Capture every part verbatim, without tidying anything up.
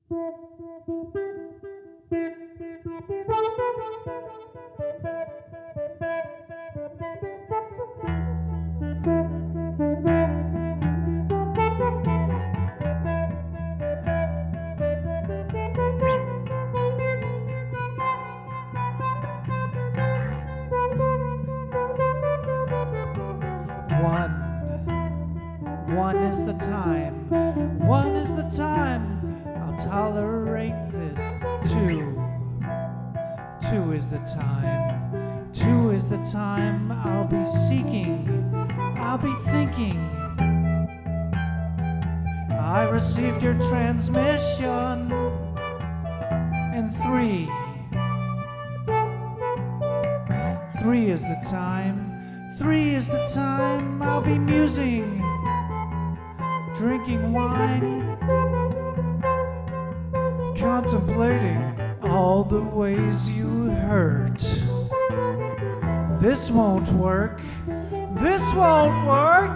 One. One is the time. One is the time. I'll tolerate this. Two. Two is the time. Two is the time I'll be seeking. I'll be thinking. I received your transmission. And three. Three is the time. Three is the time I'll be musing, drinking wine, contemplating all the ways you hurt. This won't work. This won't work.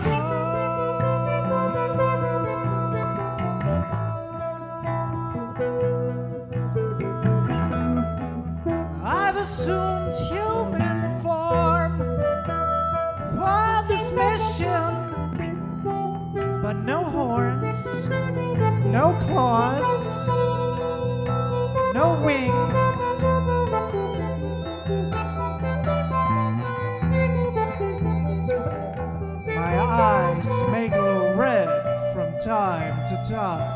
I've assumed human form for this mission, but no horns, no claws, no wings. My eyes may glow red from time to time.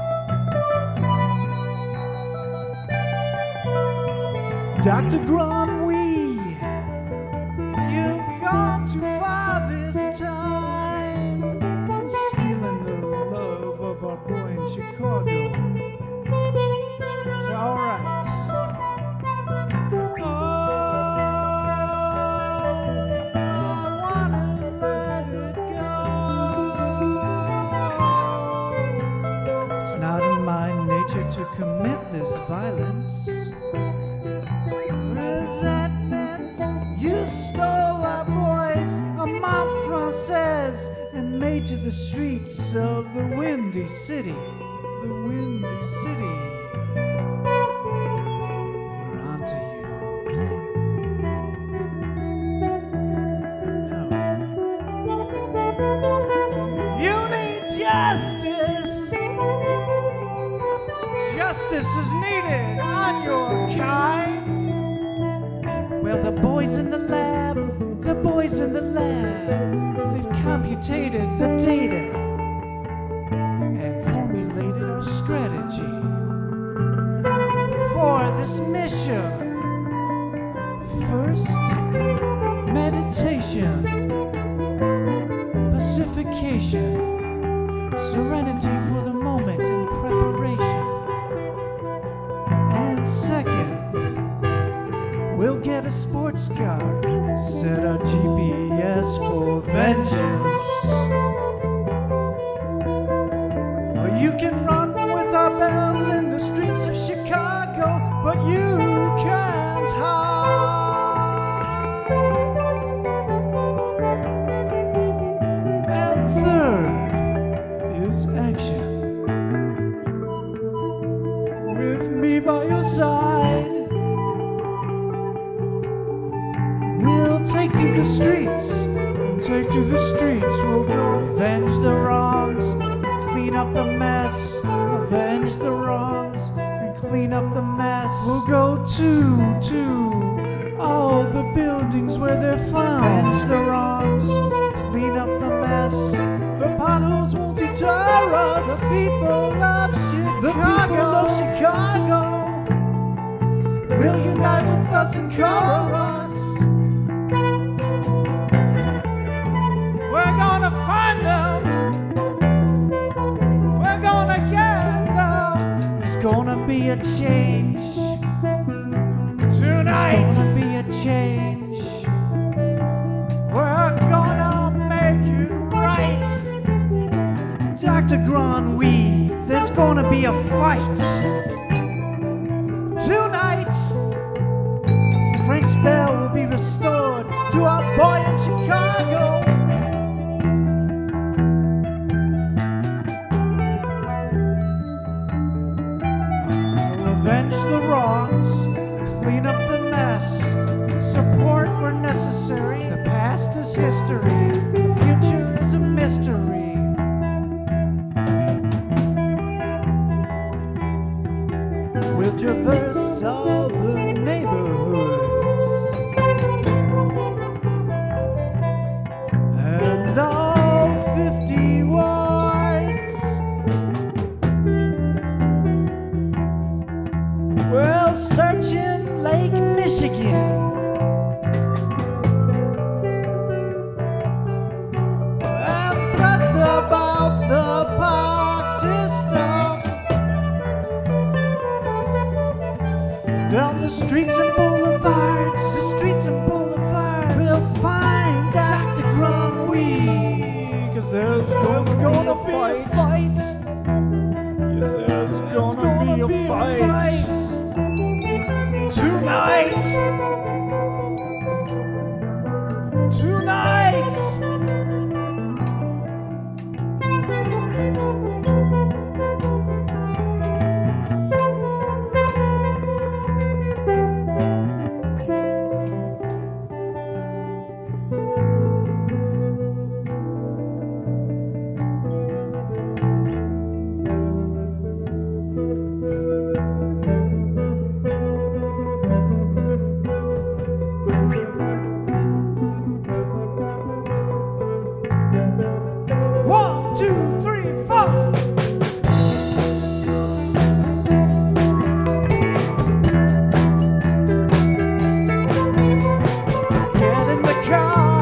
Doctor Granwy, you've gone too far this time, stealing the love of our boy in Chicago. It's all right. Oh, I wanna let it go. It's not in my nature to commit this violence. Resentment, you stole our boys, a mob française, and made to the streets of the Windy City. The Windy City. We're on to you. No. You need justice. Justice is needed on your kind. Well, the boys in the lab, the boys in the lab, they've computated the data and formulated our strategy for this mission. First, meditation, pacification, serenity for the moment in preparation. And second, we'll get a sports car, set our G P S for vengeance. Or you can run with our bell in the streets of Chicago, but you can't hide. And third is action. With me by your side, take to the streets, take to the streets. We'll go avenge the wrongs, and clean up the mess. Avenge the wrongs and clean up the mess. We'll go to, to all the buildings where they're found. Avenge the wrongs, clean up the mess. The potholes won't deter us. The people of Chicago, the people of Chicago will unite with us in chorus. We're gonna find them. We're gonna get them. There's gonna be a change. Tonight, there's gonna be a change. We're gonna make it right. Doctor Granwy, there's gonna be a fight. Tonight, Frank's bell will be restored to our boy in Chicago. clean up the mess. Support where necessary. The past is history. The future is a mystery. We'll traverse all the neighborhoods and all fifty wards. We'll search in Lake Michigan and thrust about the park system. Down the streets and boulevards, the streets and boulevards, we'll find Doctor Gromwee. Cause there's gonna, gonna be a fight. Yes, there's gonna, gonna be a be fight. fight. Tonight. Tonight. One, two, three, four. Get in the car.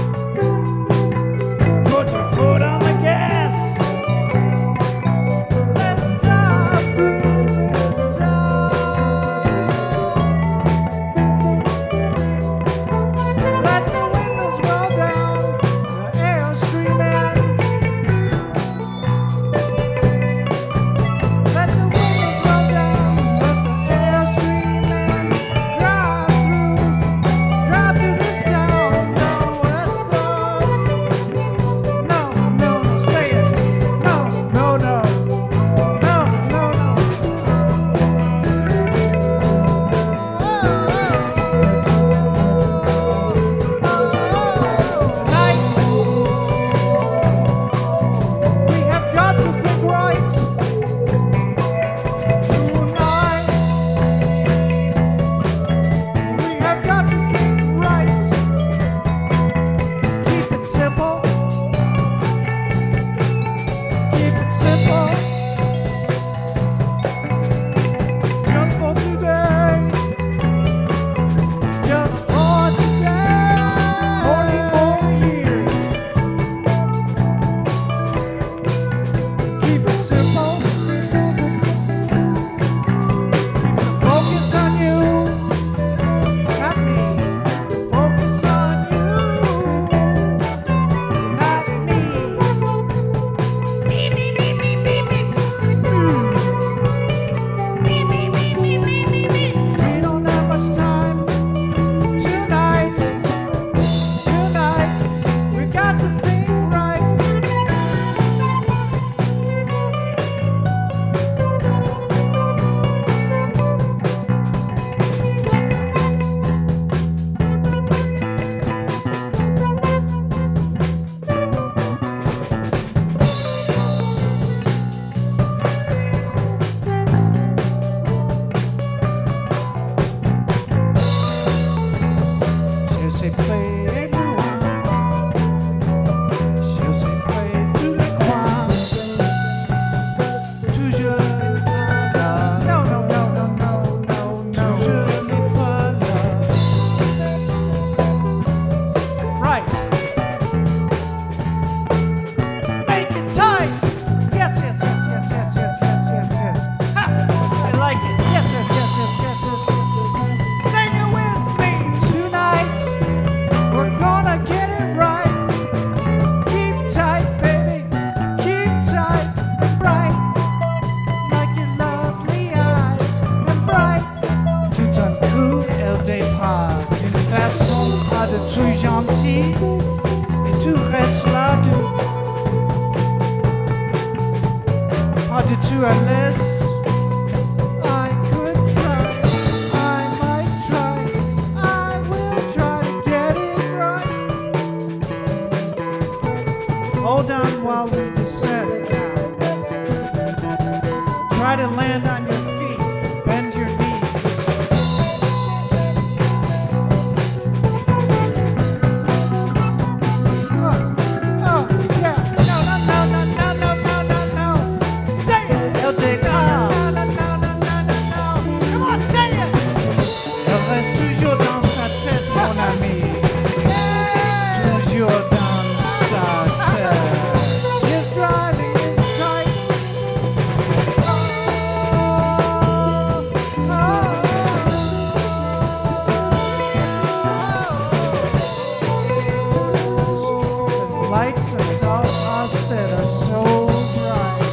Put your foot on the gas. Let's drive through this town. Let the windows roll down. The air streaming. Let the windows roll down, let the air screaming. Drive through, drive through this town, no west of. No, no, no, say it. No, no, no. No, no, no. Tonight, we have got to think right. Tonight, we have got to think right. Keep it simple. Keep it simple. Just for today. Just for today. Forty more years. Keep it simple. Keep the focus on you, not me. The focus on you, not me. We don't have much time tonight. Tonight, we got to think right. She'll say play everyone. She'll say play tous les coins. Toujours n'est pas là. No, no, no, no, no, no, no. Toujours n'est pas là. Right. Make it tight. Yes, yes, yes, yes, yes, yes, yes, yes, yes. Ha! I like it. Yes, yes, yes, yes, yes, yes, yes, yes. Sing it with me tonight. We're gonna get it right. Keep tight, baby. Keep tight and bright. Like your lovely eyes and bright. Tout un coup, elle départ d'une façon pas de tout gentil. Et tout reste là du pas du tout à l'aise. I could try, I might land on your feet. Bend your knees. Oh, oh, yeah. No, no, no, no, no, no, no, no, no. Say it. No, no, no, no, no, no, no, no. Come on, say it. Elle reste toujours dans sa tête, mon ami. Toujours dans sa tête. His driving is tight. Oh, oh, oh. The lights in South Austin are so bright.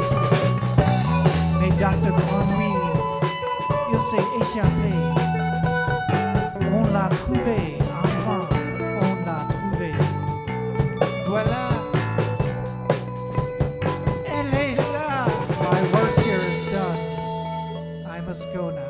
Mais docteur Grenouille, il s'est échappé. On l'a trouvé, enfin, on l'a trouvé. Voilà. Elle est là. My work here is done. I must go now.